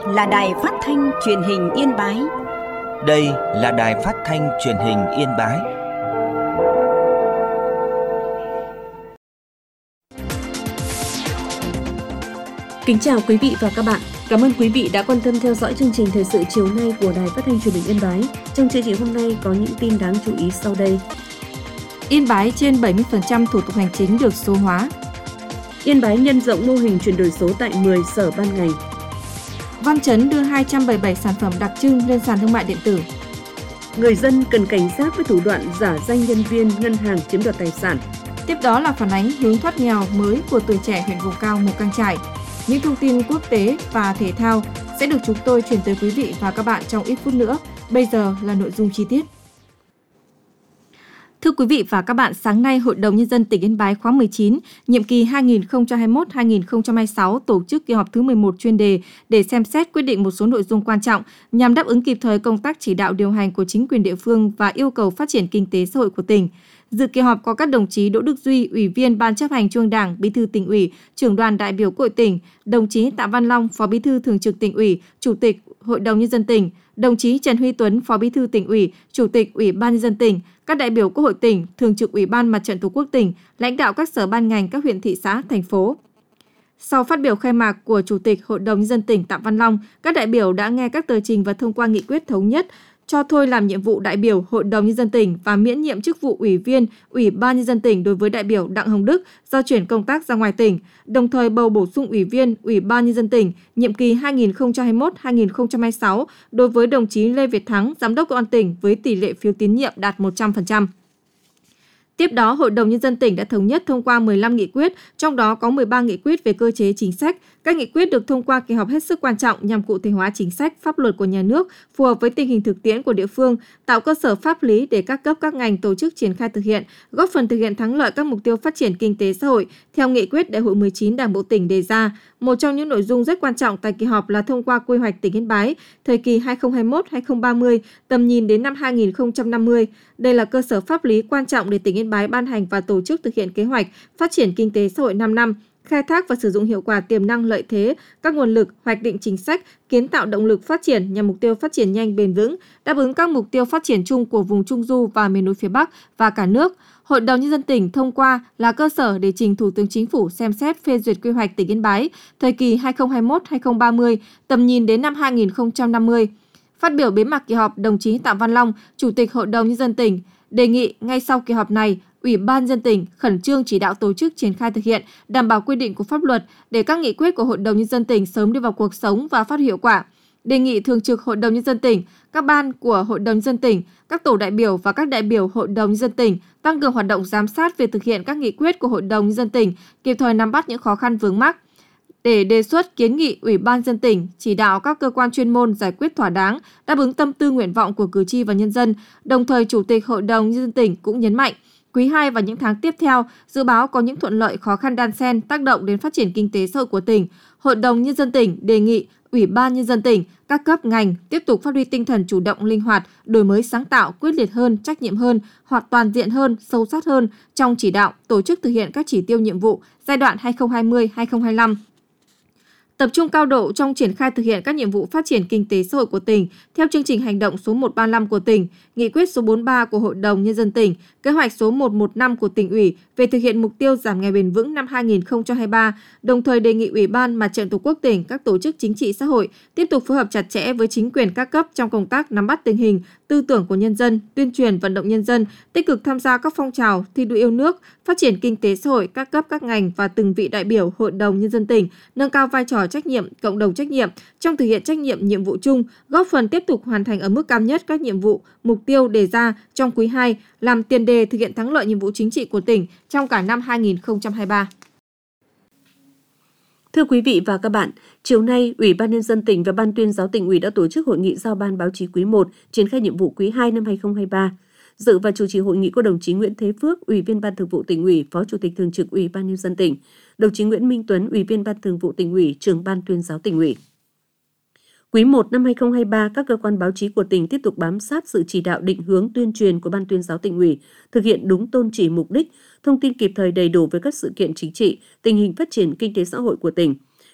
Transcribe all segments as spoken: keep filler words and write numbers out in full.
là Đài Phát thanh Truyền hình Yên Bái. Đây là Đài Phát thanh Truyền hình Yên Bái. Kính chào quý vị và các bạn. Cảm ơn quý vị đã quan tâm theo dõi chương trình thời sự chiều nay của Đài Phát thanh Truyền hình Yên Bái. Trong chương trình hôm nay có những tin đáng chú ý sau đây. Yên Bái trên bảy mươi phần trăm thủ tục hành chính được số hóa. Yên Bái nhân rộng mô hình chuyển đổi số tại mười sở ban ngành. Văn Chấn đưa hai trăm bảy mươi bảy sản phẩm đặc trưng lên sàn thương mại điện tử. Người dân cần cảnh giác với thủ đoạn giả danh nhân viên ngân hàng chiếm đoạt tài sản. Tiếp đó là phản ánh hướng thoát nghèo mới của tuổi trẻ huyện vùng cao Mù Cang Chải. Những thông tin quốc tế và thể thao sẽ được chúng tôi truyền tới quý vị và các bạn trong ít phút nữa. Bây giờ là nội dung chi tiết. Thưa quý vị và các bạn, sáng nay Hội đồng Nhân dân tỉnh Yên Bái khóa mười chín, nhiệm kỳ hai nghìn không trăm hai mươi mốt đến hai nghìn không trăm hai mươi sáu tổ chức kỳ họp thứ mười một chuyên đề để xem xét quyết định một số nội dung quan trọng nhằm đáp ứng kịp thời công tác chỉ đạo điều hành của chính quyền địa phương và yêu cầu phát triển kinh tế xã hội của tỉnh. Dự kỳ họp có các đồng chí Đỗ Đức Duy, Ủy viên Ban Chấp hành Trung ương Đảng, Bí thư Tỉnh ủy, Trưởng đoàn đại biểu Quốc hội tỉnh, đồng chí Tạ Văn Long, Phó Bí thư Thường trực Tỉnh ủy, Chủ tịch Hội đồng Nhân dân tỉnh, đồng chí Trần Huy Tuấn, Phó Bí thư Tỉnh ủy, Chủ tịch Ủy ban Nhân dân tỉnh, các đại biểu Quốc hội tỉnh, Thường trực Ủy ban Mặt trận Tổ quốc tỉnh, lãnh đạo các sở ban ngành các huyện thị xã, thành phố. Sau phát biểu khai mạc của Chủ tịch Hội đồng Nhân dân tỉnh Tạ Văn Long, các đại biểu đã nghe các tờ trình và thông qua nghị quyết thống nhất cho thôi làm nhiệm vụ đại biểu Hội đồng Nhân dân tỉnh và miễn nhiệm chức vụ Ủy viên Ủy ban Nhân dân tỉnh đối với đại biểu Đặng Hồng Đức do chuyển công tác ra ngoài tỉnh, đồng thời bầu bổ sung Ủy viên Ủy ban Nhân dân tỉnh nhiệm kỳ hai nghìn không trăm hai mươi mốt đến hai nghìn không trăm hai mươi sáu đối với đồng chí Lê Việt Thắng, Giám đốc Công an tỉnh với tỷ lệ phiếu tín nhiệm đạt một trăm phần trăm. Tiếp đó, Hội đồng Nhân dân tỉnh đã thống nhất thông qua mười lăm nghị quyết, trong đó có mười ba nghị quyết về cơ chế chính sách. Các nghị quyết được thông qua kỳ họp hết sức quan trọng nhằm cụ thể hóa chính sách, pháp luật của nhà nước, phù hợp với tình hình thực tiễn của địa phương, tạo cơ sở pháp lý để các cấp các ngành tổ chức triển khai thực hiện, góp phần thực hiện thắng lợi các mục tiêu phát triển kinh tế xã hội theo nghị quyết Đại hội mười chín Đảng bộ tỉnh đề ra. Một trong những nội dung rất quan trọng tại kỳ họp là thông qua quy hoạch tỉnh Yên Bái thời kỳ hai nghìn không trăm hai mươi mốt đến hai nghìn không trăm ba mươi, tầm nhìn đến năm hai nghìn không trăm năm mươi. Đây là cơ sở pháp lý quan trọng để tỉnh Yên Bái ban hành và tổ chức thực hiện kế hoạch phát triển kinh tế xã hội năm năm, khai thác và sử dụng hiệu quả tiềm năng lợi thế, các nguồn lực, hoạch định chính sách, kiến tạo động lực phát triển nhằm mục tiêu phát triển nhanh bền vững, đáp ứng các mục tiêu phát triển chung của vùng Trung Du và miền núi phía Bắc và cả nước. Hội đồng Nhân dân tỉnh thông qua là cơ sở để trình Thủ tướng Chính phủ xem xét phê duyệt quy hoạch tỉnh Yên Bái thời kỳ hai nghìn không trăm hai mươi mốt đến hai nghìn không trăm ba mươi, tầm nhìn đến năm hai nghìn không trăm năm mươi. Phát biểu bế mạc kỳ họp, đồng chí Tạ Văn Long, Chủ tịch Hội đồng Nhân dân tỉnh, đề nghị ngay sau kỳ họp này, Ủy ban Nhân dân tỉnh khẩn trương chỉ đạo tổ chức triển khai thực hiện, đảm bảo quy định của pháp luật để các nghị quyết của Hội đồng Nhân dân tỉnh sớm đi vào cuộc sống và phát huy hiệu quả. Đề nghị Thường trực Hội đồng Nhân dân tỉnh, các ban của Hội đồng Nhân dân tỉnh, các tổ đại biểu và các đại biểu Hội đồng Nhân dân tỉnh tăng cường hoạt động giám sát về thực hiện các nghị quyết của Hội đồng Nhân dân tỉnh, kịp thời nắm bắt những khó khăn vướng mắc, để đề xuất kiến nghị Ủy ban Nhân dân tỉnh chỉ đạo các cơ quan chuyên môn giải quyết thỏa đáng, đáp ứng tâm tư nguyện vọng của cử tri và nhân dân. Đồng thời, Chủ tịch Hội đồng Nhân dân tỉnh cũng nhấn mạnh, quý hai và những tháng tiếp theo, dự báo có những thuận lợi khó khăn đan xen tác động đến phát triển kinh tế xã hội của tỉnh. Hội đồng Nhân dân tỉnh đề nghị Ủy ban Nhân dân tỉnh, các cấp ngành tiếp tục phát huy tinh thần chủ động linh hoạt, đổi mới sáng tạo, quyết liệt hơn, trách nhiệm hơn, hoặc toàn diện hơn, sâu sát hơn trong chỉ đạo, tổ chức thực hiện các chỉ tiêu nhiệm vụ giai đoạn hai nghìn không trăm hai mươi đến hai nghìn không trăm hai mươi lăm. Tập trung cao độ trong triển khai thực hiện các nhiệm vụ phát triển kinh tế xã hội của tỉnh theo chương trình hành động số một trăm ba mươi lăm của tỉnh, nghị quyết số bốn mươi ba của Hội đồng Nhân dân tỉnh, kế hoạch số một trăm mười lăm của tỉnh ủy về thực hiện mục tiêu giảm nghèo bền vững năm hai nghìn không trăm hai mươi ba, đồng thời đề nghị Ủy ban Mặt trận Tổ quốc tỉnh, các tổ chức chính trị xã hội tiếp tục phối hợp chặt chẽ với chính quyền các cấp trong công tác nắm bắt tình hình, tư tưởng của nhân dân, tuyên truyền vận động nhân dân, tích cực tham gia các phong trào thi đua yêu nước, phát triển kinh tế xã hội các cấp các ngành và từng vị đại biểu Hội đồng Nhân dân tỉnh, nâng cao vai trò trách nhiệm, cộng đồng trách nhiệm trong thực hiện trách nhiệm nhiệm vụ chung, góp phần tiếp tục hoàn thành ở mức cao nhất các nhiệm vụ, mục tiêu đề ra trong quý hai, làm tiền đề thực hiện thắng lợi nhiệm vụ chính trị của tỉnh trong cả năm hai nghìn không trăm hai mươi ba. Thưa quý vị và các bạn, chiều nay, Ủy ban Nhân dân tỉnh và Ban tuyên giáo Tỉnh ủy đã tổ chức hội nghị giao ban báo chí quý một, triển khai nhiệm vụ quý hai năm hai nghìn không trăm hai mươi ba. Dự và chủ trì hội nghị có đồng chí Nguyễn Thế Phước, Ủy viên Ban Thường vụ Tỉnh ủy, Phó Chủ tịch Thường trực Ủy ban Nhân dân tỉnh, đồng chí Nguyễn Minh Tuấn, Ủy viên Ban Thường vụ Tỉnh ủy, Trưởng Ban tuyên giáo Tỉnh ủy. Quý một năm hai nghìn không trăm hai mươi ba, các cơ quan báo chí của tỉnh tiếp tục bám sát sự chỉ đạo định hướng tuyên truyền của Ban tuyên giáo Tỉnh ủy, thực hiện đúng tôn chỉ mục đích, thông tin kịp thời đầy đủ về các sự kiện chính trị, tình hình phát triển kinh tế xã hội của tỉnh.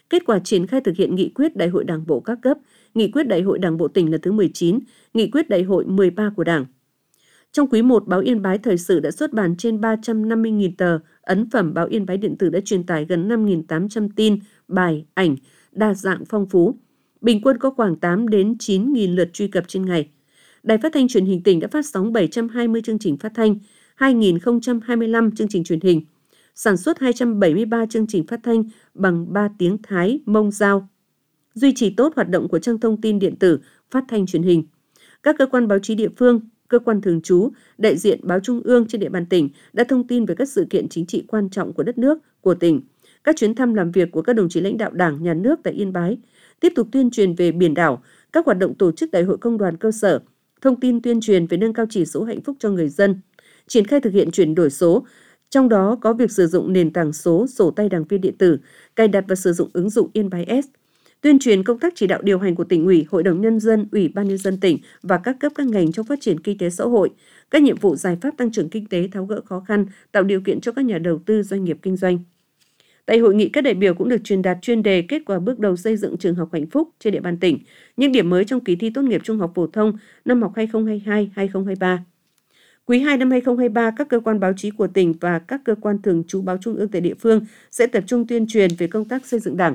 kết quả triển khai thực hiện nghị quyết Đại hội Đảng bộ các cấp, nghị quyết Đại hội Đảng bộ tỉnh lần thứ mười chín, nghị quyết Đại hội mười ba của Đảng. Trong quý một, báo Yên Bái Thời sự đã xuất bản trên ba trăm năm mươi nghìn tờ, ấn phẩm báo Yên Bái điện tử đã truyền tải gần năm nghìn tám trăm tin, bài, ảnh, đa dạng phong phú. Bình quân có khoảng tám đến chín nghìn lượt truy cập trên ngày. Đài Phát thanh Truyền hình tỉnh đã phát sóng bảy trăm hai mươi chương trình phát thanh, hai nghìn không trăm hai mươi lăm chương trình truyền hình, sản xuất hai trăm bảy mươi ba chương trình phát thanh bằng ba tiếng Thái, Mông, Dao. Duy trì tốt hoạt động của trang thông tin điện tử, phát thanh truyền hình. Các cơ quan báo chí địa phương, cơ quan thường trú, đại diện báo trung ương trên địa bàn tỉnh đã thông tin về các sự kiện chính trị quan trọng của đất nước, của tỉnh, các chuyến thăm làm việc của các đồng chí lãnh đạo Đảng, Nhà nước tại Yên Bái, tiếp tục tuyên truyền về biển đảo, các hoạt động tổ chức đại hội công đoàn cơ sở, thông tin tuyên truyền về nâng cao chỉ số hạnh phúc cho người dân, triển khai thực hiện chuyển đổi số, trong đó có việc sử dụng nền tảng số, sổ tay đảng viên điện tử, cài đặt và sử dụng ứng dụng Yên Bái S, tuyên truyền công tác chỉ đạo điều hành của tỉnh ủy, Hội đồng Nhân dân, Ủy ban Nhân dân tỉnh và các cấp các ngành trong phát triển kinh tế xã hội, các nhiệm vụ giải pháp tăng trưởng kinh tế, tháo gỡ khó khăn, tạo điều kiện cho các nhà đầu tư, doanh nghiệp kinh doanh. Tại hội nghị, các đại biểu cũng được truyền đạt chuyên đề kết quả bước đầu xây dựng trường học hạnh phúc trên địa bàn tỉnh, những điểm mới trong kỳ thi tốt nghiệp trung học phổ thông năm học hai nghìn không trăm hai mươi hai hai nghìn không trăm hai mươi ba. Quý hai năm hai nghìn không trăm hai mươi ba, các cơ quan báo chí của tỉnh và các cơ quan thường trú báo trung ương tại địa phương sẽ tập trung tuyên truyền về công tác xây dựng Đảng,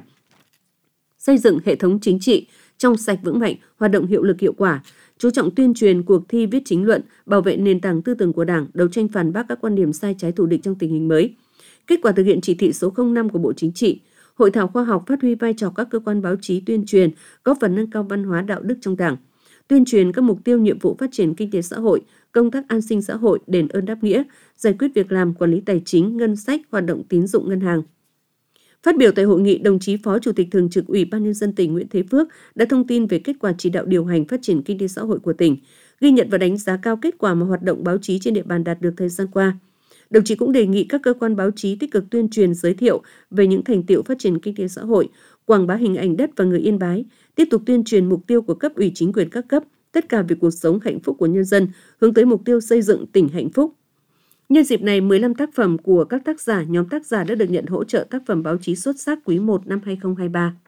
xây dựng hệ thống chính trị trong sạch vững mạnh, hoạt động hiệu lực hiệu quả, chú trọng tuyên truyền cuộc thi viết chính luận, bảo vệ nền tảng tư tưởng của Đảng, đấu tranh phản bác các quan điểm sai trái thù địch trong tình hình mới. Kết quả thực hiện chỉ thị số không năm của Bộ Chính trị, hội thảo khoa học phát huy vai trò các cơ quan báo chí tuyên truyền, góp phần nâng cao văn hóa đạo đức trong Đảng, tuyên truyền các mục tiêu nhiệm vụ phát triển kinh tế xã hội, công tác an sinh xã hội, đền ơn đáp nghĩa, giải quyết việc làm, quản lý tài chính, ngân sách, hoạt động tín dụng ngân hàng. Phát biểu tại hội nghị, đồng chí Phó Chủ tịch Thường trực Ủy ban Nhân dân tỉnh Nguyễn Thế Phước đã thông tin về kết quả chỉ đạo điều hành phát triển kinh tế xã hội của tỉnh, ghi nhận và đánh giá cao kết quả mà hoạt động báo chí trên địa bàn đạt được thời gian qua. Đồng chí cũng đề nghị các cơ quan báo chí tích cực tuyên truyền giới thiệu về những thành tựu phát triển kinh tế xã hội, quảng bá hình ảnh đất và người Yên Bái, tiếp tục tuyên truyền mục tiêu của cấp ủy chính quyền các cấp, tất cả vì cuộc sống hạnh phúc của nhân dân, hướng tới mục tiêu xây dựng tỉnh hạnh phúc. Nhân dịp này, mười lăm tác phẩm của các tác giả, nhóm tác giả đã được nhận hỗ trợ tác phẩm báo chí xuất sắc quý một năm hai nghìn không trăm hai mươi ba.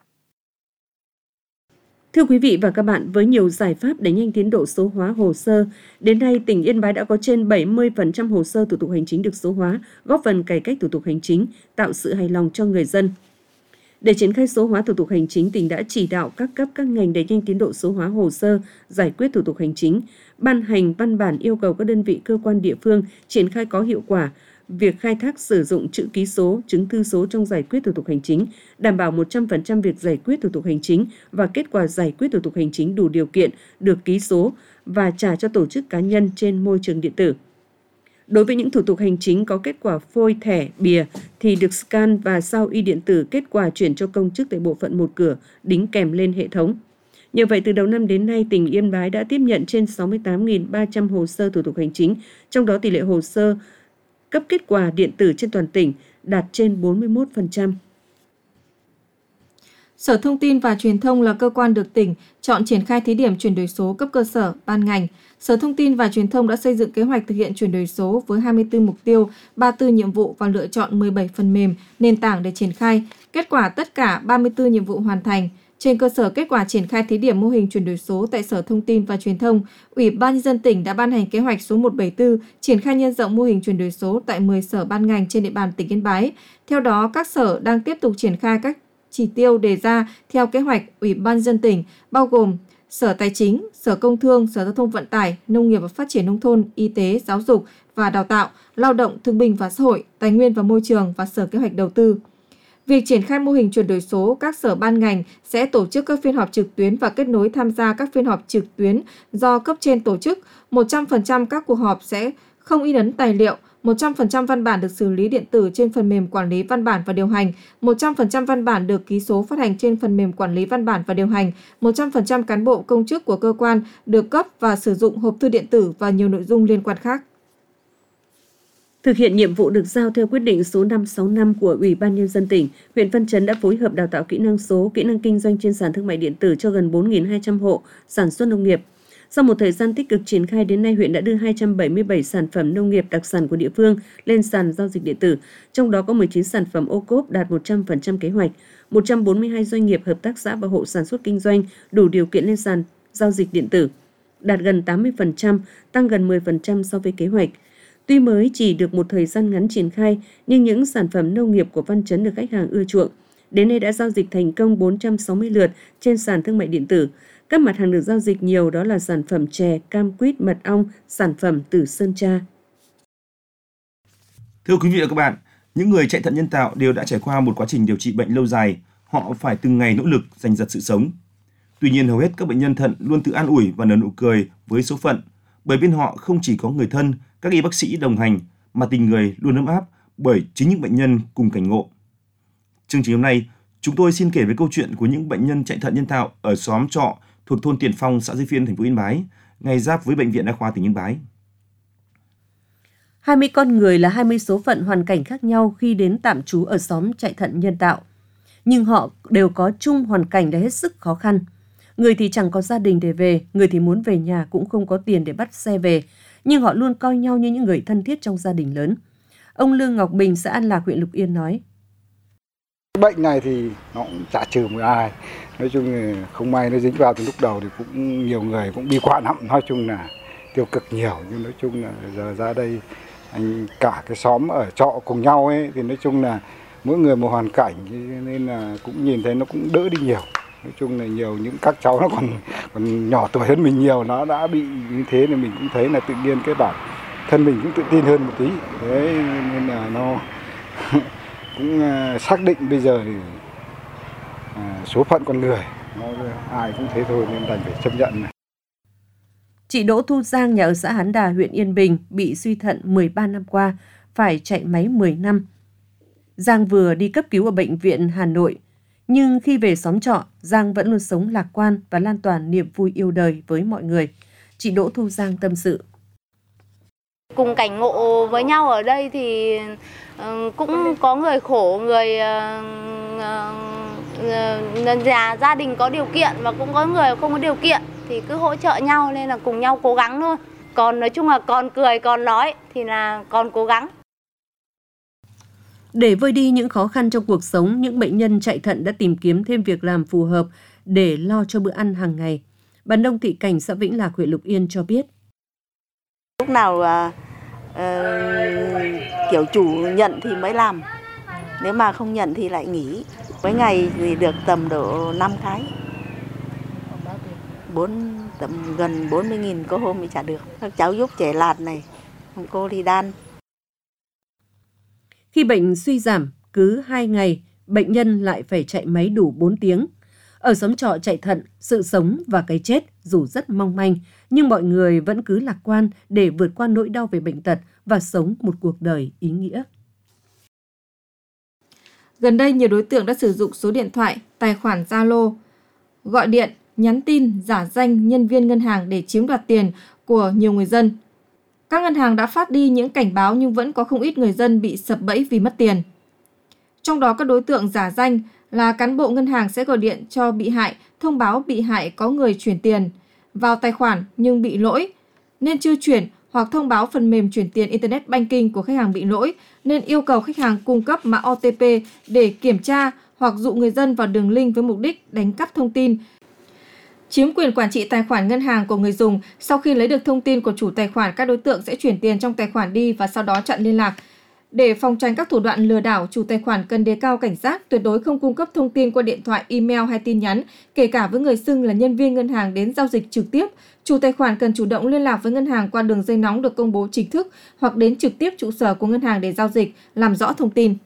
Thưa quý vị và các bạn, với nhiều giải pháp đẩy nhanh tiến độ số hóa hồ sơ, đến nay tỉnh Yên Bái đã có trên bảy mươi phần trăm hồ sơ thủ tục hành chính được số hóa, góp phần cải cách thủ tục hành chính, tạo sự hài lòng cho người dân. Để triển khai số hóa thủ tục hành chính, tỉnh đã chỉ đạo các cấp các ngành đẩy nhanh tiến độ số hóa hồ sơ, giải quyết thủ tục hành chính, ban hành văn bản yêu cầu các đơn vị cơ quan địa phương triển khai có hiệu quả việc khai thác sử dụng chữ ký số, chứng thư số trong giải quyết thủ tục hành chính, đảm bảo một trăm phần trăm việc giải quyết thủ tục hành chính và kết quả giải quyết thủ tục hành chính đủ điều kiện được ký số và trả cho tổ chức cá nhân trên môi trường điện tử. Đối với những thủ tục hành chính có kết quả phôi thẻ, bìa thì được scan và sao y điện tử kết quả chuyển cho công chức tại bộ phận một cửa, đính kèm lên hệ thống. Như vậy, từ đầu năm đến nay, tỉnh Yên Bái đã tiếp nhận trên sáu mươi tám nghìn ba trăm hồ sơ thủ tục hành chính, trong đó tỷ lệ hồ sơ cấp kết quả điện tử trên toàn tỉnh đạt trên bốn mươi mốt phần trăm. Sở Thông tin và Truyền thông là cơ quan được tỉnh chọn triển khai thí điểm chuyển đổi số cấp cơ sở, ban ngành. Sở Thông tin và Truyền thông đã xây dựng kế hoạch thực hiện chuyển đổi số với hai mươi tư mục tiêu, ba mươi tư nhiệm vụ và lựa chọn mười bảy phần mềm, nền tảng để triển khai. Kết quả tất cả ba mươi tư nhiệm vụ hoàn thành. Trên cơ sở kết quả triển khai thí điểm mô hình chuyển đổi số tại Sở Thông tin và Truyền thông, Ủy ban Nhân dân tỉnh đã ban hành kế hoạch số một trăm bảy mươi tư triển khai nhân rộng mô hình chuyển đổi số tại mười sở ban ngành trên địa bàn tỉnh Yên Bái. Theo đó, các sở đang tiếp tục triển khai các chỉ tiêu đề ra theo kế hoạch Ủy ban Nhân dân tỉnh, bao gồm Sở Tài chính, Sở Công Thương, Sở Giao thông Vận tải, Nông nghiệp và Phát triển Nông thôn, Y tế, Giáo dục và Đào tạo, Lao động, Thương binh và Xã hội, Tài nguyên và Môi trường và Sở Kế hoạch Đầu tư. Việc triển khai mô hình chuyển đổi số, các sở ban ngành sẽ tổ chức các phiên họp trực tuyến và kết nối tham gia các phiên họp trực tuyến do cấp trên tổ chức. một trăm phần trăm các cuộc họp sẽ không in ấn tài liệu, một trăm phần trăm văn bản được xử lý điện tử trên phần mềm quản lý văn bản và điều hành, một trăm phần trăm văn bản được ký số phát hành trên phần mềm quản lý văn bản và điều hành, một trăm phần trăm cán bộ công chức của cơ quan được cấp và sử dụng hộp thư điện tử và nhiều nội dung liên quan khác. Thực hiện nhiệm vụ được giao theo quyết định số năm trăm sáu mươi lăm của Ủy ban Nhân dân tỉnh, huyện Văn Chấn đã phối hợp đào tạo kỹ năng số, kỹ năng kinh doanh trên sàn thương mại điện tử cho gần bốn nghìn hai trăm hộ sản xuất nông nghiệp. Sau một thời gian tích cực triển khai, đến nay huyện đã đưa hai trăm bảy mươi bảy sản phẩm nông nghiệp đặc sản của địa phương lên sàn giao dịch điện tử, trong đó có mười chín sản phẩm ô cốp đạt một trăm phần trăm kế hoạch, một trăm bốn mươi hai doanh nghiệp, hợp tác xã và hộ sản xuất kinh doanh đủ điều kiện lên sàn giao dịch điện tử, đạt gần tám mươi phần trăm, tăng gần mười phần trăm so với kế hoạch. Tuy mới chỉ được một thời gian ngắn triển khai, nhưng những sản phẩm nông nghiệp của Văn Chấn được khách hàng ưa chuộng. Đến nay đã giao dịch thành công bốn trăm sáu mươi lượt trên sàn thương mại điện tử. Các mặt hàng được giao dịch nhiều đó là sản phẩm chè, cam quýt, mật ong, sản phẩm từ Sơn Tra. Thưa quý vị và các bạn, những người chạy thận nhân tạo đều đã trải qua một quá trình điều trị bệnh lâu dài. Họ phải từng ngày nỗ lực giành giật sự sống. Tuy nhiên, hầu hết các bệnh nhân thận luôn tự an ủi và nở nụ cười với số phận, bởi bên họ không chỉ có người thân, các y bác sĩ đồng hành, mà tình người luôn ấm áp bởi chính những bệnh nhân cùng cảnh ngộ. Chương trình hôm nay, chúng tôi xin kể về câu chuyện của những bệnh nhân chạy thận nhân tạo ở xóm trọ thuộc thôn Tiền Phong, xã Duy Phiên, thành phố Yên Bái, ngay giáp với Bệnh viện Đa khoa tỉnh Yên Bái. hai mươi con người là hai mươi số phận hoàn cảnh khác nhau khi đến tạm trú ở xóm chạy thận nhân tạo. Nhưng họ đều có chung hoàn cảnh là hết sức khó khăn. Người thì chẳng có gia đình để về, người thì muốn về nhà cũng không có tiền để bắt xe về, nhưng họ luôn coi nhau như những người thân thiết trong gia đình lớn. Ông Lương Ngọc Bình, xã An Lạc, huyện Lục Yên nói: Bệnh này thì nó cũng chả trừ một ai. Nói chung là không may nó dính vào từ lúc đầu thì cũng nhiều người cũng bi quan lắm. Nói chung là tiêu cực nhiều, nhưng nói chung là giờ ra đây anh cả cái xóm ở trọ cùng nhau ấy thì nói chung là mỗi người một hoàn cảnh, nên là cũng nhìn thấy nó cũng đỡ đi nhiều. Nói chung là nhiều những các cháu nó còn còn nhỏ tuổi hơn mình nhiều, nó đã bị như thế nên mình cũng thấy là tự nhiên cái bản thân mình cũng tự tin hơn một tí. Thế nên là nó cũng xác định bây giờ thì số phận con người nó ai cũng thế thôi nên đành phải chấp nhận này. Chị Đỗ Thu Giang, nhà ở xã Hán Đà, huyện Yên Bình, bị suy thận mười ba năm qua, phải chạy máy mười năm. Giang vừa đi cấp cứu ở bệnh viện Hà Nội, nhưng khi về xóm trọ, Giang vẫn luôn sống lạc quan và lan tỏa niềm vui yêu đời với mọi người. Chị Đỗ Thu Giang tâm sự: Cùng cảnh ngộ với nhau ở đây thì uh, cũng có người khổ, người uh, uh, nhà gia đình có điều kiện và cũng có người không có điều kiện, thì cứ hỗ trợ nhau nên là cùng nhau cố gắng thôi. Còn nói chung là còn cười, còn nói thì là còn cố gắng. Để vơi đi những khó khăn trong cuộc sống, những bệnh nhân chạy thận đã tìm kiếm thêm việc làm phù hợp để lo cho bữa ăn hàng ngày. Bà Nông Thị Cảnh, xã Vĩnh Lạc, huyện Lục Yên cho biết: Lúc nào uh, uh, kiểu chủ nhận thì mới làm, nếu mà không nhận thì lại nghỉ. Mấy ngày thì được tầm độ năm cái, bốn tầm gần bốn mươi nghìn, có hôm thì trả được. Các cháu giúp trẻ lạt này, cô thì đan. Khi bệnh suy giảm, cứ hai ngày, bệnh nhân lại phải chạy máy đủ bốn tiếng. Ở xóm trọ chạy thận, sự sống và cái chết dù rất mong manh, nhưng mọi người vẫn cứ lạc quan để vượt qua nỗi đau về bệnh tật và sống một cuộc đời ý nghĩa. Gần đây, nhiều đối tượng đã sử dụng số điện thoại, tài khoản Zalo, gọi điện, nhắn tin, giả danh nhân viên ngân hàng để chiếm đoạt tiền của nhiều người dân. Các ngân hàng đã phát đi những cảnh báo nhưng vẫn có không ít người dân bị sập bẫy vì mất tiền. Trong đó, các đối tượng giả danh là cán bộ ngân hàng sẽ gọi điện cho bị hại, thông báo bị hại có người chuyển tiền vào tài khoản nhưng bị lỗi nên chưa chuyển, hoặc thông báo phần mềm chuyển tiền Internet Banking của khách hàng bị lỗi nên yêu cầu khách hàng cung cấp mã o tê pê để kiểm tra, hoặc dụ người dân vào đường link với mục đích đánh cắp thông tin, chiếm quyền quản trị tài khoản ngân hàng của người dùng. Sau khi lấy được thông tin của chủ tài khoản, các đối tượng sẽ chuyển tiền trong tài khoản đi và sau đó chặn liên lạc. Để phòng tránh các thủ đoạn lừa đảo, chủ tài khoản cần đề cao cảnh giác, tuyệt đối không cung cấp thông tin qua điện thoại, email hay tin nhắn, kể cả với người xưng là nhân viên ngân hàng đến giao dịch trực tiếp. Chủ tài khoản cần chủ động liên lạc với ngân hàng qua đường dây nóng được công bố chính thức hoặc đến trực tiếp trụ sở của ngân hàng để giao dịch, làm rõ thông tin.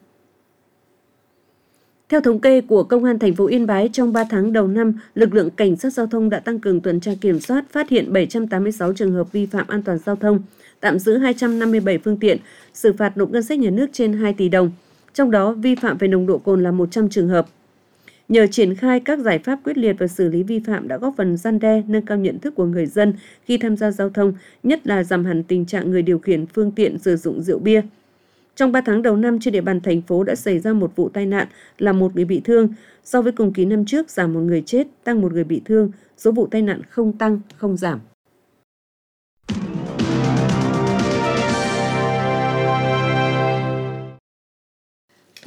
Theo thống kê của Công an thành phố Yên Bái, trong ba tháng đầu năm, lực lượng cảnh sát giao thông đã tăng cường tuần tra kiểm soát, phát hiện bảy trăm tám mươi sáu trường hợp vi phạm an toàn giao thông, tạm giữ hai trăm năm mươi bảy phương tiện, xử phạt nộp ngân sách nhà nước trên hai tỷ đồng. Trong đó, vi phạm về nồng độ cồn là một trăm trường hợp. Nhờ triển khai các giải pháp quyết liệt và xử lý vi phạm đã góp phần răn đe, nâng cao nhận thức của người dân khi tham gia giao thông, nhất là giảm hẳn tình trạng người điều khiển phương tiện sử dụng rượu bia. Trong ba tháng đầu năm, trên địa bàn thành phố đã xảy ra một vụ tai nạn làm một người bị thương. So với cùng kỳ năm trước, giảm một người chết, tăng một người bị thương, số vụ tai nạn không tăng, không giảm.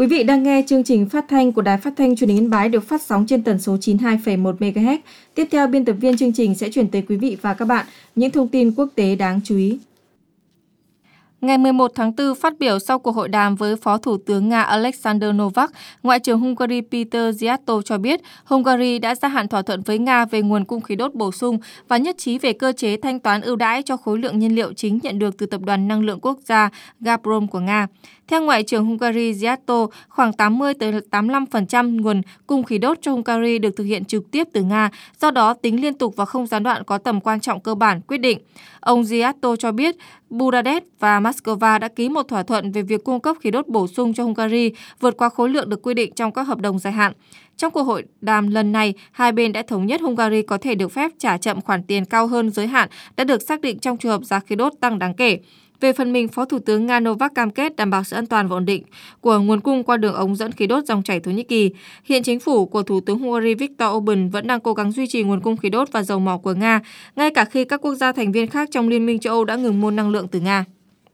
Quý vị đang nghe chương trình phát thanh của Đài Phát thanh Truyền hình Yên Bái được phát sóng trên tần số chín mươi hai phẩy một mê ga héc. Tiếp theo, biên tập viên chương trình sẽ chuyển tới quý vị và các bạn những thông tin quốc tế đáng chú ý. Ngày mười một tháng tư, phát biểu sau cuộc hội đàm với Phó Thủ tướng Nga Alexander Novak, Ngoại trưởng Hungary Peter Szijjártó cho biết Hungary đã gia hạn thỏa thuận với Nga về nguồn cung khí đốt bổ sung và nhất trí về cơ chế thanh toán ưu đãi cho khối lượng nhiên liệu chính nhận được từ Tập đoàn Năng lượng Quốc gia Gazprom của Nga. Theo Ngoại trưởng Hungary Szijjártó, khoảng tám mươi tới tám mươi lăm phần trăm nguồn cung khí đốt cho Hungary được thực hiện trực tiếp từ Nga, do đó tính liên tục và không gián đoạn có tầm quan trọng cơ bản quyết định. Ông Szijjártó cho biết Budapest và Moscow đã ký một thỏa thuận về việc cung cấp khí đốt bổ sung cho Hungary vượt qua khối lượng được quy định trong các hợp đồng dài hạn. Trong cuộc hội đàm lần này, hai bên đã thống nhất Hungary có thể được phép trả chậm khoản tiền cao hơn giới hạn đã được xác định trong trường hợp giá khí đốt tăng đáng kể. Về phần mình, Phó Thủ tướng Nga Novak cam kết đảm bảo sự an toàn và ổn định của nguồn cung qua đường ống dẫn khí đốt dòng chảy Thổ Nhĩ Kỳ. Hiện chính phủ của Thủ tướng Hungary Viktor Orbán vẫn đang cố gắng duy trì nguồn cung khí đốt và dầu mỏ của Nga, ngay cả khi các quốc gia thành viên khác trong Liên minh châu Âu đã ngừng mua năng lượng từ Nga.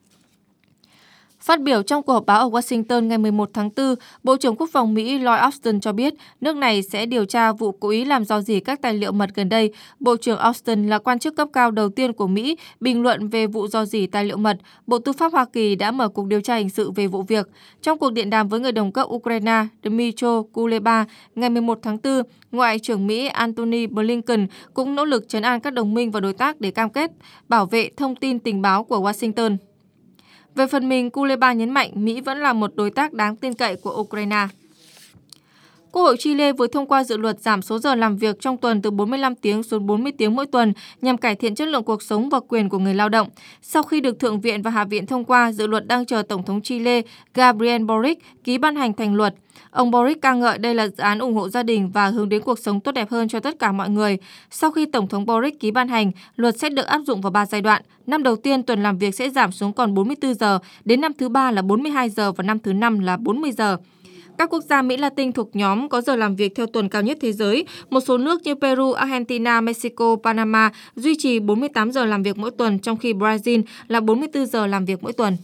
Phát biểu trong cuộc họp báo ở Washington ngày mười một tháng tư, Bộ trưởng Quốc phòng Mỹ Lloyd Austin cho biết nước này sẽ điều tra vụ cố ý làm rò rỉ các tài liệu mật gần đây. Bộ trưởng Austin là quan chức cấp cao đầu tiên của Mỹ bình luận về vụ rò rỉ tài liệu mật. Bộ Tư pháp Hoa Kỳ đã mở cuộc điều tra hình sự về vụ việc. Trong cuộc điện đàm với người đồng cấp Ukraine Dmytro Kuleba ngày mười một tháng tư, Ngoại trưởng Mỹ Antony Blinken cũng nỗ lực trấn an các đồng minh và đối tác để cam kết bảo vệ thông tin tình báo của Washington. Về phần mình, Kuleba nhấn mạnh Mỹ vẫn là một đối tác đáng tin cậy của Ukraine. Quốc hội Chile vừa thông qua dự luật giảm số giờ làm việc trong tuần từ bốn mươi lăm tiếng xuống bốn mươi tiếng mỗi tuần nhằm cải thiện chất lượng cuộc sống và quyền của người lao động. Sau khi được Thượng viện và Hạ viện thông qua, dự luật đang chờ Tổng thống Chile Gabriel Boric ký ban hành thành luật. Ông Boric ca ngợi đây là dự án ủng hộ gia đình và hướng đến cuộc sống tốt đẹp hơn cho tất cả mọi người. Sau khi Tổng thống Boric ký ban hành, luật sẽ được áp dụng vào ba giai đoạn. Năm đầu tiên, tuần làm việc sẽ giảm xuống còn bốn mươi tư giờ, đến năm thứ ba là bốn mươi hai giờ và năm thứ năm là bốn mươi giờ. Các quốc gia Mỹ Latin thuộc nhóm có giờ làm việc theo tuần cao nhất thế giới. Một số nước như Peru, Argentina, Mexico, Panama duy trì bốn mươi tám giờ làm việc mỗi tuần, trong khi Brazil là bốn mươi tư giờ làm việc mỗi tuần.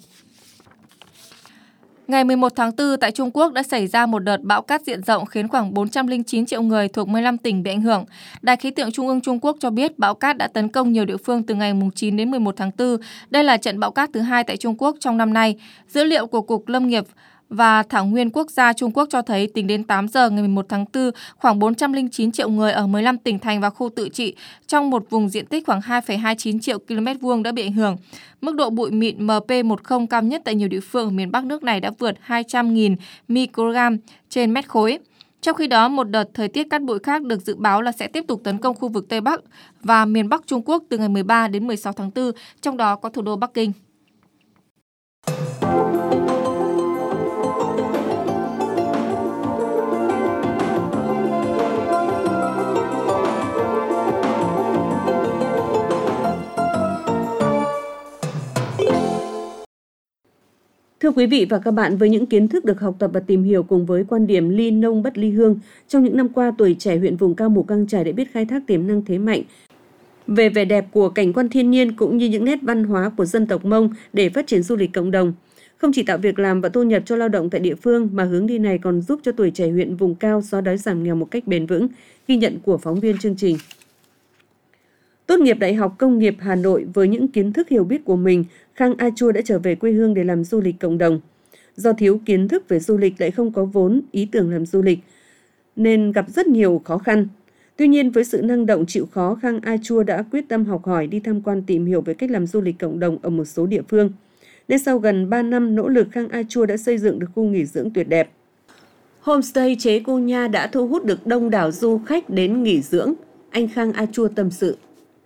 Ngày mười một tháng tư, tại Trung Quốc đã xảy ra một đợt bão cát diện rộng khiến khoảng bốn trăm lẻ chín triệu người thuộc mười lăm tỉnh bị ảnh hưởng. Đài khí tượng Trung ương Trung Quốc cho biết bão cát đã tấn công nhiều địa phương từ ngày chín đến mười một tháng tư. Đây là trận bão cát thứ hai tại Trung Quốc trong năm nay. Dữ liệu của Cục Lâm nghiệp và Thảo nguyên Quốc gia Trung Quốc cho thấy tính đến tám giờ ngày mười một tháng tư, khoảng bốn trăm lẻ chín triệu người ở mười lăm tỉnh thành và khu tự trị trong một vùng diện tích khoảng hai phẩy hai chín triệu ki lô mét vuông đã bị ảnh hưởng. Mức độ bụi mịn M P mười cao nhất tại nhiều địa phương ở miền Bắc nước này đã vượt hai trăm nghìn microgram trên mét khối. Trong khi đó, một đợt thời tiết cát bụi khác được dự báo là sẽ tiếp tục tấn công khu vực Tây Bắc và miền Bắc Trung Quốc từ ngày mười ba đến mười sáu tháng tư, trong đó có thủ đô Bắc Kinh. Thưa quý vị và các bạn, với những kiến thức được học tập và tìm hiểu cùng với quan điểm ly nông bất ly hương, trong những năm qua, tuổi trẻ huyện vùng cao Mù Cang Chải đã biết khai thác tiềm năng thế mạnh về vẻ đẹp của cảnh quan thiên nhiên cũng như những nét văn hóa của dân tộc Mông để phát triển du lịch cộng đồng. Không chỉ tạo việc làm và thu nhập cho lao động tại địa phương mà hướng đi này còn giúp cho tuổi trẻ huyện vùng cao xóa đói giảm nghèo một cách bền vững, ghi nhận của phóng viên chương trình. Tốt nghiệp Đại học Công nghiệp Hà Nội với những kiến thức hiểu biết của mình, Khang A Chua đã trở về quê hương để làm du lịch cộng đồng. Do thiếu kiến thức về du lịch lại không có vốn, ý tưởng làm du lịch, nên gặp rất nhiều khó khăn. Tuy nhiên với sự năng động chịu khó, Khang A Chua đã quyết tâm học hỏi, đi tham quan tìm hiểu về cách làm du lịch cộng đồng ở một số địa phương. Nên sau gần ba năm nỗ lực, Khang A Chua đã xây dựng được khu nghỉ dưỡng tuyệt đẹp. Homestay Chế Cô Nha đã thu hút được đông đảo du khách đến nghỉ dưỡng. Anh Khang A Chua tâm sự.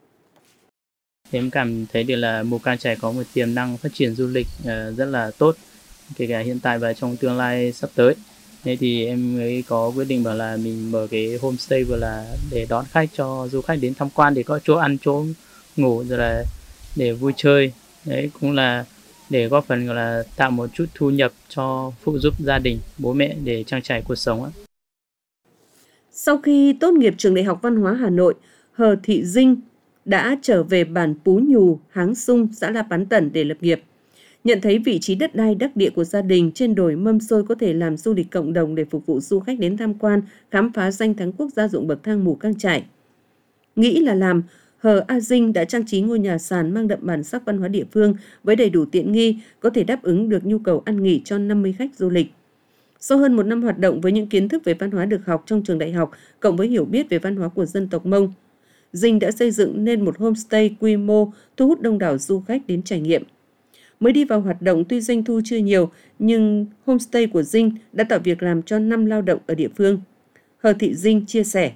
Em cảm thấy được là Mù Cang Chải có một tiềm năng phát triển du lịch uh, rất là tốt, kể cả hiện tại và trong tương lai sắp tới. Nên thì em mới có quyết định bảo là mình mở cái homestay vừa là để đón khách cho du khách đến tham quan, để có chỗ ăn, chỗ ngủ, rồi là để vui chơi. Đấy cũng là để góp phần gọi là tạo một chút thu nhập cho phụ giúp gia đình, bố mẹ để trang trải cuộc sống ạ. Sau khi tốt nghiệp trường Đại học Văn hóa Hà Nội, Hờ Thị Dinh đã trở về bản Pú Nhù, Háng Sung, xã La Pán Tẩn để lập nghiệp. Nhận thấy vị trí đất đai đắc địa của gia đình trên đồi Mâm Xôi có thể làm du lịch cộng đồng để phục vụ du khách đến tham quan, khám phá danh thắng quốc gia ruộng bậc thang Mù Cang Chải. Nghĩ là làm, Hờ A Dinh đã trang trí ngôi nhà sàn mang đậm bản sắc văn hóa địa phương với đầy đủ tiện nghi, có thể đáp ứng được nhu cầu ăn nghỉ cho năm mươi khách du lịch. Sau hơn một năm hoạt động với những kiến thức về văn hóa được học trong trường đại học, cộng với hiểu biết về văn hóa của dân tộc Mông, Dinh đã xây dựng nên một homestay quy mô thu hút đông đảo du khách đến trải nghiệm. Mới đi vào hoạt động tuy doanh thu chưa nhiều, nhưng homestay của Dinh đã tạo việc làm cho năm lao động ở địa phương. Hờ Thị Dinh chia sẻ.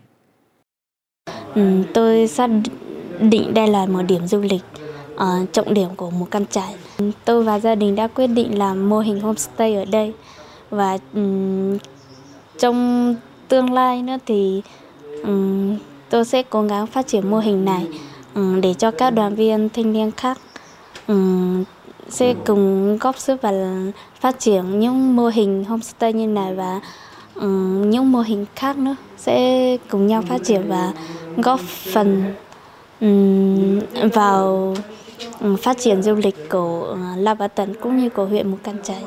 Ừ, tôi xác định đây là một điểm du lịch uh, trọng điểm của Mù Cang Chải. Tôi và gia đình đã quyết định làm mô hình homestay ở đây. Và um, trong tương lai nữa thì um, tôi sẽ cố gắng phát triển mô hình này um, để cho các đoàn viên thanh niên khác um, sẽ cùng góp sức và phát triển những mô hình homestay như này, và um, những mô hình khác nữa sẽ cùng nhau phát triển và góp phần um, vào um, phát triển du lịch của uh, La Bá Tần cũng như của huyện Mù Cang Chải.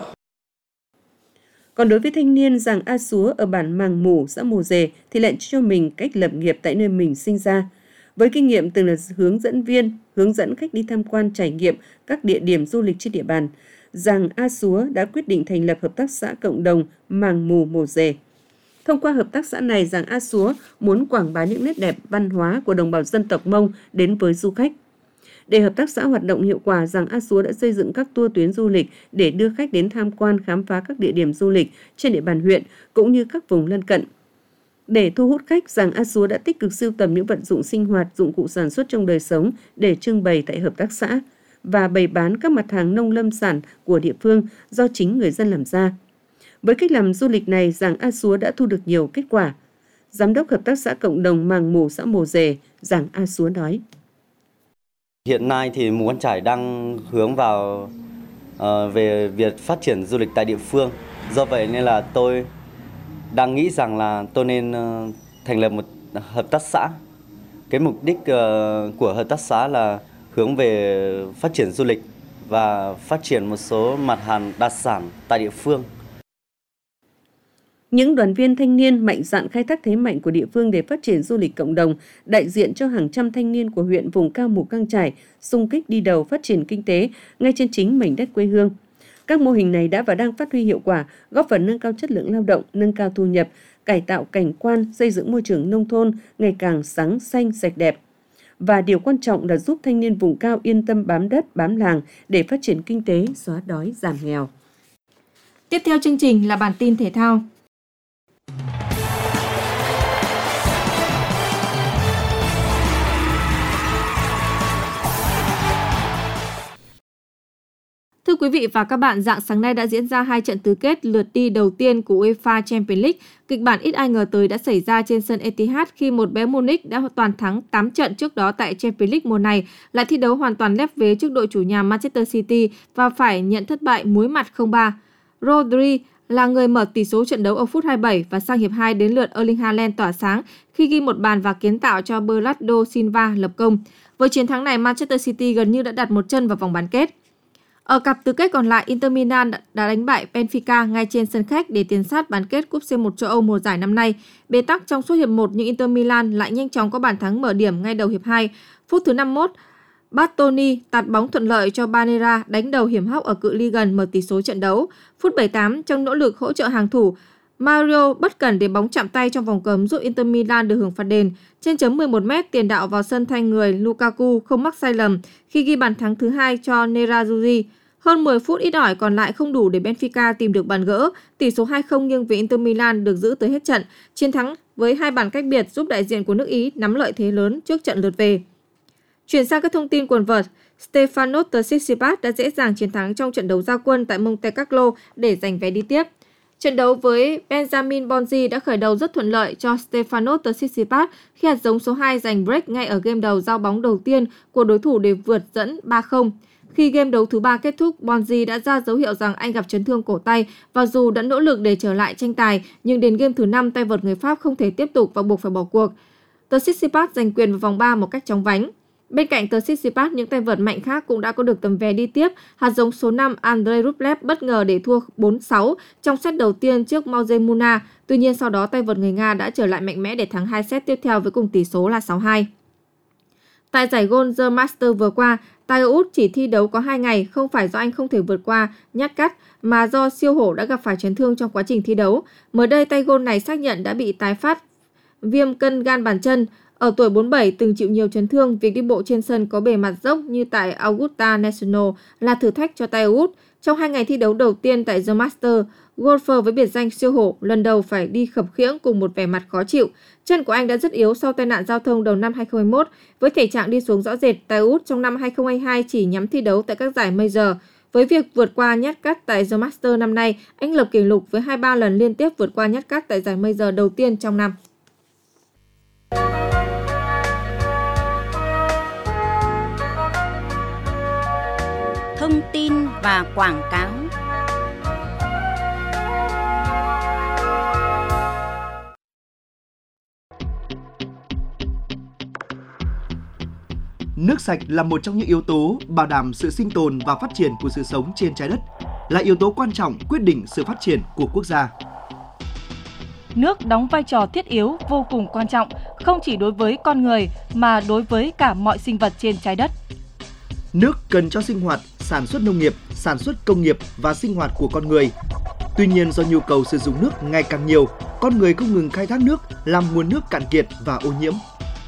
Còn đối với thanh niên Giàng A Súa ở bản Màng Mù, xã Mồ Dề thì lại cho mình cách lập nghiệp tại nơi mình sinh ra. Với kinh nghiệm từng là hướng dẫn viên, hướng dẫn khách đi tham quan trải nghiệm các địa điểm du lịch trên địa bàn, Giàng A Súa đã quyết định thành lập hợp tác xã cộng đồng Màng Mù Mồ Dề. Thông qua hợp tác xã này, Giàng A Súa muốn quảng bá những nét đẹp văn hóa của đồng bào dân tộc Mông đến với du khách. Để hợp tác xã hoạt động hiệu quả, Giàng A Súa đã xây dựng các tour tuyến du lịch để đưa khách đến tham quan khám phá các địa điểm du lịch trên địa bàn huyện cũng như các vùng lân cận. Để thu hút khách, Giàng A Súa đã tích cực sưu tầm những vật dụng sinh hoạt, dụng cụ sản xuất trong đời sống để trưng bày tại hợp tác xã và bày bán các mặt hàng nông lâm sản của địa phương do chính người dân làm ra. Với cách làm du lịch này, Giàng A Súa đã thu được nhiều kết quả. Giám đốc hợp tác xã cộng đồng Màng Mù xã Mồ Dề, Giàng A Súa nói. Hiện nay thì Mù Cang Chải đang hướng vào uh, về việc phát triển du lịch tại địa phương. Do vậy nên là tôi đang nghĩ rằng là tôi nên uh, thành lập một hợp tác xã. Cái mục đích uh, của hợp tác xã là hướng về phát triển du lịch và phát triển một số mặt hàng đặc sản tại địa phương. Những đoàn viên thanh niên mạnh dạn khai thác thế mạnh của địa phương để phát triển du lịch cộng đồng, đại diện cho hàng trăm thanh niên của huyện vùng cao Mù Cang Chải xung kích đi đầu phát triển kinh tế ngay trên chính mảnh đất quê hương. Các mô hình này đã và đang phát huy hiệu quả, góp phần nâng cao chất lượng lao động, nâng cao thu nhập, cải tạo cảnh quan, xây dựng môi trường nông thôn ngày càng sáng xanh sạch đẹp. Và điều quan trọng là giúp thanh niên vùng cao yên tâm bám đất, bám làng để phát triển kinh tế, xóa đói, giảm nghèo. Tiếp theo chương trình là bản tin thể thao. Thưa quý vị và các bạn, rạng sáng nay đã diễn ra hai trận tứ kết lượt đi đầu tiên của UEFA Champions League. Kịch bản ít ai ngờ tới đã xảy ra trên sân Etihad khi một Bayern Munich đã toàn thắng tám trận trước đó tại Champions League mùa này, lại thi đấu hoàn toàn lép vế trước đội chủ nhà Manchester City và phải nhận thất bại muối mặt không ba. Rodri là người mở tỷ số trận đấu ở phút hai mươi bảy và sang hiệp hai đến lượt Erling Haaland tỏa sáng khi ghi một bàn và kiến tạo cho Bernardo Silva lập công. Với chiến thắng này, Manchester City gần như đã đặt một chân vào vòng bán kết. Ở cặp tứ kết còn lại, Inter Milan đã đánh bại Benfica ngay trên sân khách để tiến sát bán kết cúp xê một châu Âu mùa giải năm nay. Bế tắc trong suốt hiệp một nhưng Inter Milan lại nhanh chóng có bàn thắng mở điểm ngay đầu hiệp hai. Phút thứ năm mươi mốt, Bastoni tạt bóng thuận lợi cho Banera đánh đầu hiểm hóc ở cự ly gần mở tỷ số trận đấu. Phút bảy mươi tám, trong nỗ lực hỗ trợ hàng thủ, Mario bất cẩn để bóng chạm tay trong vòng cấm giúp Inter Milan được hưởng phạt đền. Trên chấm mười một mét, tiền đạo vào sân thay người Lukaku không mắc sai lầm khi ghi bàn thắng thứ hai cho Nerazzurri. Hơn mười phút ít ỏi còn lại không đủ để Benfica tìm được bàn gỡ. Tỷ số hai không nghiêng về Inter Milan được giữ tới hết trận. Chiến thắng với hai bàn cách biệt giúp đại diện của nước Ý nắm lợi thế lớn trước trận lượt về. Chuyển sang các thông tin quần vợt, Stefanos Tsitsipas đã dễ dàng chiến thắng trong trận đấu ra quân tại Monte Carlo để giành vé đi tiếp. Trận đấu với Benjamin Bonzi đã khởi đầu rất thuận lợi cho Stefanos Tsitsipas khi hạt giống số hai giành break ngay ở game đầu giao bóng đầu tiên của đối thủ để vượt dẫn ba không. Khi game đấu thứ ba kết thúc, Bonzi đã ra dấu hiệu rằng anh gặp chấn thương cổ tay và dù đã nỗ lực để trở lại tranh tài, nhưng đến game thứ năm tay vợt người Pháp không thể tiếp tục và buộc phải bỏ cuộc. Tsitsipas giành quyền vào vòng ba một cách chóng vánh. Bên cạnh tờ Tsitsipas, những tay vợt mạnh khác cũng đã có được tấm vé đi tiếp. Hạt giống số năm Andrei Rublev bất ngờ để thua bốn sáu trong set đầu tiên trước Maurizio Muna. Tuy nhiên sau đó tay vợt người Nga đã trở lại mạnh mẽ để thắng hai set tiếp theo với cùng tỷ số là sáu hai. Tại giải Gold The Masters vừa qua, Tiger Woods chỉ thi đấu có hai ngày, không phải do anh không thể vượt qua nhát cắt mà do siêu hổ đã gặp phải chấn thương trong quá trình thi đấu. Mới đây, tay Gold này xác nhận đã bị tái phát viêm cân gan bàn chân. Ở tuổi bốn mươi bảy, từng chịu nhiều chấn thương, việc đi bộ trên sân có bề mặt dốc như tại Augusta National là thử thách cho Tiger Woods. Trong hai ngày thi đấu đầu tiên tại The Masters, golfer với biệt danh siêu hổ lần đầu phải đi khập khiễng cùng một vẻ mặt khó chịu. Chân của anh đã rất yếu sau tai nạn giao thông đầu năm hai không hai mốt. Với thể trạng đi xuống rõ rệt, Tiger Woods trong năm hai không hai hai chỉ nhắm thi đấu tại các giải Major. Với việc vượt qua nhát cắt tại The Masters năm nay, anh lập kỷ lục với hai mươi ba lần liên tiếp vượt qua nhát cắt tại giải Major đầu tiên trong năm. Thông tin và quảng cáo. Nước sạch là một trong những yếu tố bảo đảm sự sinh tồn và phát triển của sự sống trên trái đất, là yếu tố quan trọng quyết định sự phát triển của quốc gia. Nước đóng vai trò thiết yếu vô cùng quan trọng, không chỉ đối với con người mà đối với cả mọi sinh vật trên trái đất. Nước cần cho sinh hoạt, sản xuất nông nghiệp, sản xuất công nghiệp và sinh hoạt của con người. Tuy nhiên do nhu cầu sử dụng nước ngày càng nhiều, con người không ngừng khai thác nước làm nguồn nước cạn kiệt và ô nhiễm.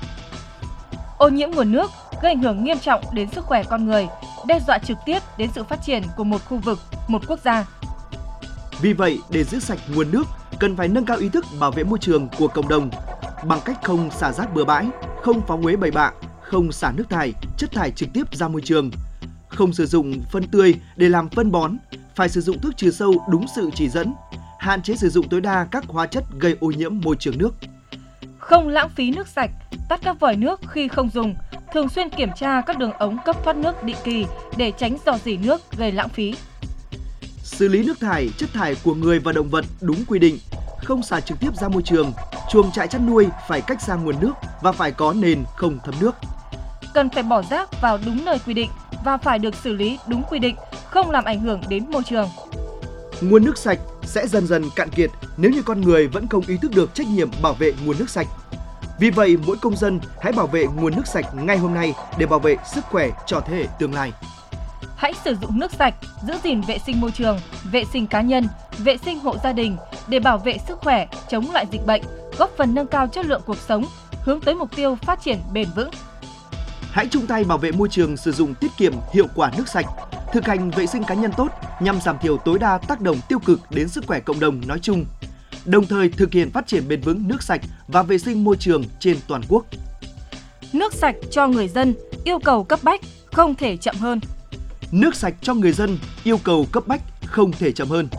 Ô nhiễm nguồn nước gây ảnh hưởng nghiêm trọng đến sức khỏe con người, đe dọa trực tiếp đến sự phát triển của một khu vực, một quốc gia. Vì vậy, để giữ sạch nguồn nước, cần phải nâng cao ý thức bảo vệ môi trường của cộng đồng bằng cách không xả rác bừa bãi, không phóng uế bậy bạ, không xả nước thải, chất thải trực tiếp ra môi trường, không sử dụng phân tươi để làm phân bón, phải sử dụng thuốc trừ sâu đúng sự chỉ dẫn, hạn chế sử dụng tối đa các hóa chất gây ô nhiễm môi trường nước. Không lãng phí nước sạch, tắt các vòi nước khi không dùng, thường xuyên kiểm tra các đường ống cấp thoát nước định kỳ để tránh rò rỉ nước gây lãng phí. Xử lý nước thải, chất thải của người và động vật đúng quy định, không xả trực tiếp ra môi trường, chuồng trại chăn nuôi phải cách xa nguồn nước và phải có nền không thấm nước. Cần phải bỏ rác vào đúng nơi quy định và phải được xử lý đúng quy định, không làm ảnh hưởng đến môi trường. Nguồn nước sạch sẽ dần dần cạn kiệt nếu như con người vẫn không ý thức được trách nhiệm bảo vệ nguồn nước sạch. Vì vậy, mỗi công dân hãy bảo vệ nguồn nước sạch ngay hôm nay để bảo vệ sức khỏe cho thế hệ tương lai. Hãy sử dụng nước sạch, giữ gìn vệ sinh môi trường, vệ sinh cá nhân, vệ sinh hộ gia đình để bảo vệ sức khỏe, chống lại dịch bệnh, góp phần nâng cao chất lượng cuộc sống, hướng tới mục tiêu phát triển bền vững. Hãy chung tay bảo vệ môi trường sử dụng tiết kiệm hiệu quả nước sạch, thực hành vệ sinh cá nhân tốt nhằm giảm thiểu tối đa tác động tiêu cực đến sức khỏe cộng đồng nói chung, đồng thời thực hiện phát triển bền vững nước sạch và vệ sinh môi trường trên toàn quốc. Nước sạch cho người dân, yêu cầu cấp bách, không thể chậm hơn. Nước sạch cho người dân, yêu cầu cấp bách, không thể chậm hơn.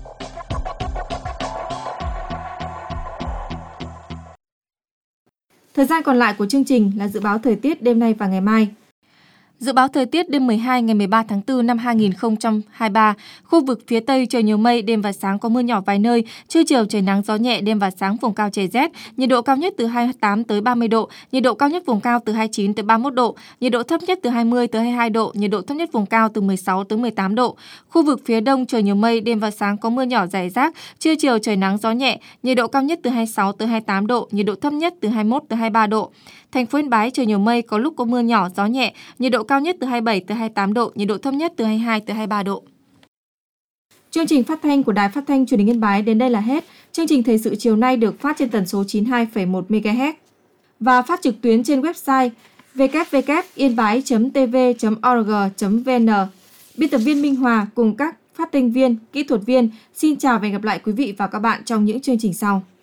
Thời gian còn lại của chương trình là dự báo thời tiết đêm nay và ngày mai. Dự báo thời tiết đêm mười hai ngày mười ba tháng tư năm hai nghìn không trăm hai mươi ba, khu vực phía Tây trời nhiều mây, đêm và sáng có mưa nhỏ vài nơi, trưa chiều trời nắng gió nhẹ, đêm và sáng vùng cao trời rét, nhiệt độ cao nhất từ hai mươi tám tới ba mươi độ, nhiệt độ cao nhất vùng cao từ hai mươi chín tới ba mươi mốt độ, nhiệt độ thấp nhất từ hai mươi tới hai mươi hai độ, nhiệt độ thấp nhất vùng cao từ mười sáu tới mười tám độ. Khu vực phía Đông trời nhiều mây, đêm và sáng có mưa nhỏ rải rác, trưa chiều trời nắng gió nhẹ, nhiệt độ cao nhất từ hai mươi sáu tới hai mươi tám độ, nhiệt độ thấp nhất từ hai mươi mốt tới hai mươi ba độ. Thành phố Yên Bái trời nhiều mây, có lúc có mưa nhỏ gió nhẹ, nhiệt độ cao nhất từ hai mươi bảy tới hai mươi tám độ, nhiệt độ thấp nhất từ hai mươi hai tới hai mươi ba độ. Chương trình phát thanh của Đài Phát thanh Truyền hình Yên Bái đến đây là hết. Chương trình thời sự chiều nay được phát trên tần số chín mươi hai phẩy một mê ga héc và phát trực tuyến trên website w w w chấm yên bái chấm t v chấm o r g chấm v n. Biên tập viên Minh Hòa cùng các phát thanh viên, kỹ thuật viên xin chào và hẹn gặp lại quý vị và các bạn trong những chương trình sau.